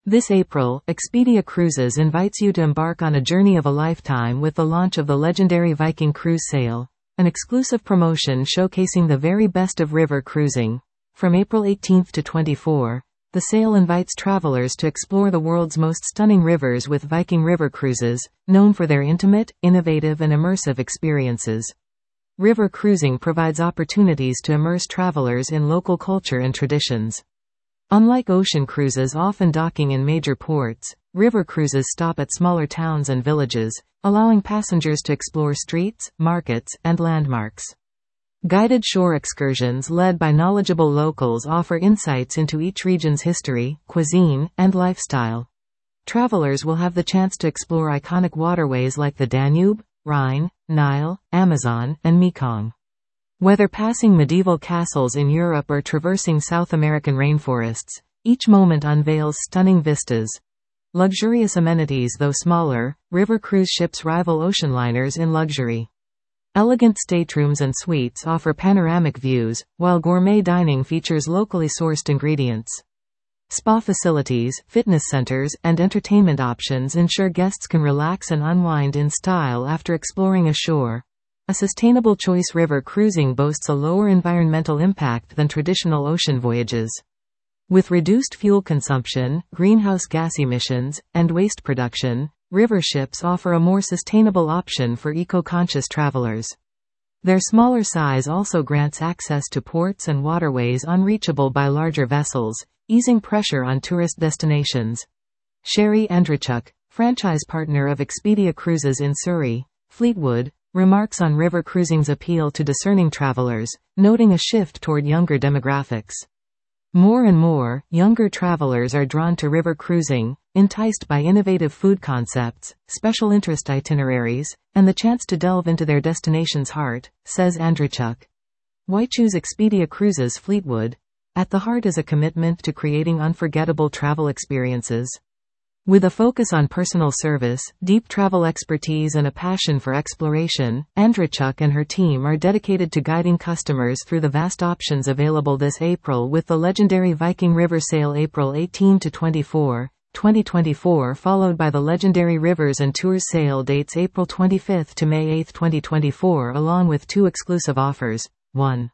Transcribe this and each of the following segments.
This April, Expedia Cruises invites you to embark on a journey of a lifetime with the launch of the legendary Viking Cruise Sail, an exclusive promotion showcasing the very best of river cruising. From April 18 to 24, the sail invites travelers to explore the world's most stunning rivers with Viking River Cruises, known for their intimate, innovative and immersive experiences. River cruising provides opportunities to immerse travelers in local culture and traditions. Unlike ocean cruises often docking in major ports, river cruises stop at smaller towns and villages, allowing passengers to explore streets, markets, and landmarks. Guided shore excursions led by knowledgeable locals offer insights into each region's history, cuisine, and lifestyle. Travelers will have the chance to explore iconic waterways like the Danube, Rhine, Nile, Amazon, and Mekong. Whether passing medieval castles in Europe or traversing South American rainforests, each moment unveils stunning vistas. Luxurious amenities. Though smaller, river cruise ships rival ocean liners in luxury. Elegant staterooms and suites offer panoramic views, while gourmet dining features locally sourced ingredients. Spa facilities, fitness centers, and entertainment options ensure guests can relax and unwind in style after exploring ashore. A sustainable choice. River cruising boasts a lower environmental impact than traditional ocean voyages. With reduced fuel consumption, greenhouse gas emissions, and waste production, river ships offer a more sustainable option for eco-conscious travelers. Their smaller size also grants access to ports and waterways unreachable by larger vessels, easing pressure on tourist destinations. Sherry Andrechuk, franchise partner of Expedia Cruises in Surrey, Fleetwood, remarks on river cruising's appeal to discerning travelers, noting a shift toward younger demographics. More and more, younger travelers are drawn to river cruising, enticed by innovative food concepts, special interest itineraries, and the chance to delve into their destination's heart, says Andrechuk. Why choose Expedia Cruises? Fleetwood. At the heart is a commitment to creating unforgettable travel experiences. With a focus on personal service, deep travel expertise and a passion for exploration, Andrechuk and her team are dedicated to guiding customers through the vast options available this April with the legendary Viking River Sail. April 18 to 24, 2024, followed by the legendary Rivers and Tours Sail. Dates April 25 to May 8, 2024, along with two exclusive offers. 1.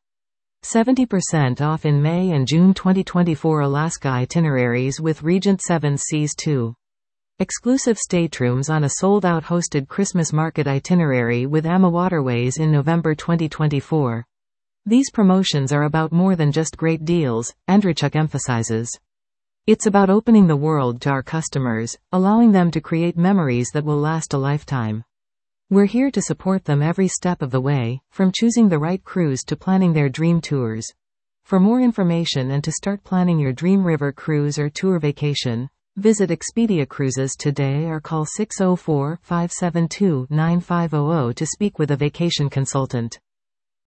70% off in May and June 2024 Alaska itineraries with Regent Seven Seas. 2. Exclusive staterooms on a sold-out hosted Christmas market itinerary with AMA Waterways in November 2024. These promotions are about more than just great deals, Andrechuk emphasizes. It's about opening the world to our customers, allowing them to create memories that will last a lifetime. We're here to support them every step of the way, from choosing the right cruise to planning their dream tours. For more information and to start planning your dream river cruise or tour vacation, visit Expedia Cruises today or call 604-572-9500 to speak with a vacation consultant.